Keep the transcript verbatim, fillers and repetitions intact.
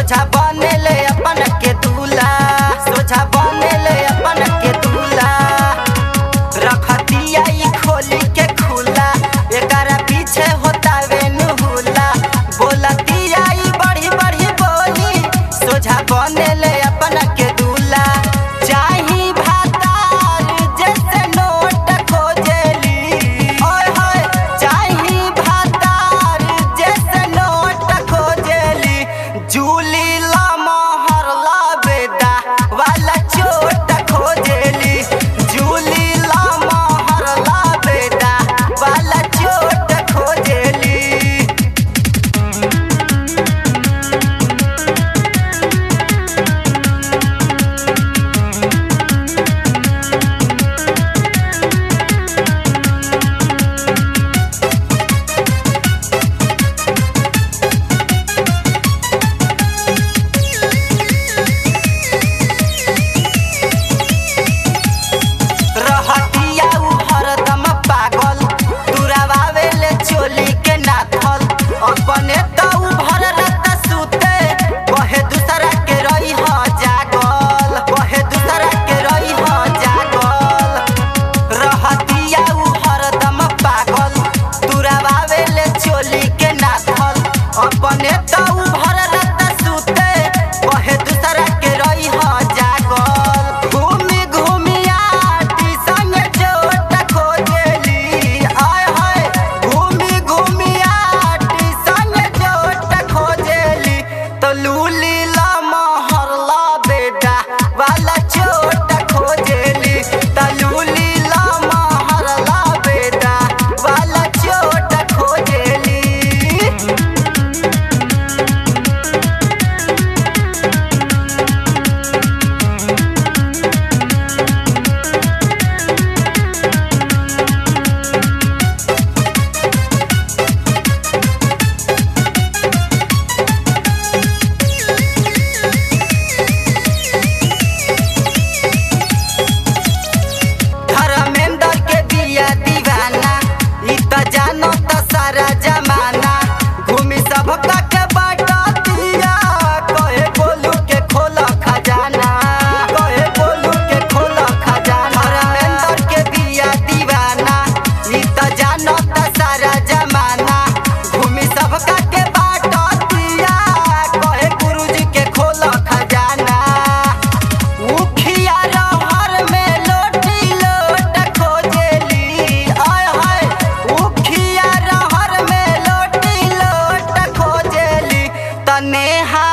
सोझा बनेले अपन के दूल्हा, सोझा बनेले अपन के दूल्हा। रखतिया ई खोली के खुला, एकरा पीछे होतावे नुहुला। बोलतिया ई बड़ी बड़ी बोली, सोझा बनेले अपन के दूल्हा। चाही भातार जैसे नोट खोजेली, ओए होए चाही भातार जैसे नोट खोजेली। जूली ला मोहर ला बेदा वाला चोट खोजेली, जूली ला मोहर ला बेदा वाला चोट खोजेली। रहतिया उ हरदम पागल, तुरावावेले चोली के नाथल। अपने त उ भर रात सुते, कहे दूसरा के रही ह जागल, कहे दूसरा के रही ह जागल। रहतिया उ हरदम पागल, तुरावावेले चोली के नाथल। अपने त उ भर रात सुते, कहे दूसरा के रही ह जागल। घूमी घूमी आटी संग चोट खोजेली, आय हाय घूमी घूमी आटी संग चोट खोजेली। तो लूली ला मोहर ला बेटा वाला चोट खोजेली, तो लूली ला मोहर ला बेटा वाला चोट खोजेली। धर्मेंद्र के बिया दीवाना, ई त जानो त सारा जमाना। घूमी सबका के बाटतिया, कहे बोलू के खोला खजाना, कहे बोलू के खोला खजाना। धर्मेंद्र के बिया दीवाना, ई त जानो त सारा जमाना। घूमी सबका के बाटतिया, कहे गुरुजी के खोला खजाना। उखिया रहर में लोटी लोट खोजेली, आय हाय उखिया रहर में लोटी लोट खोजेली। तनेहा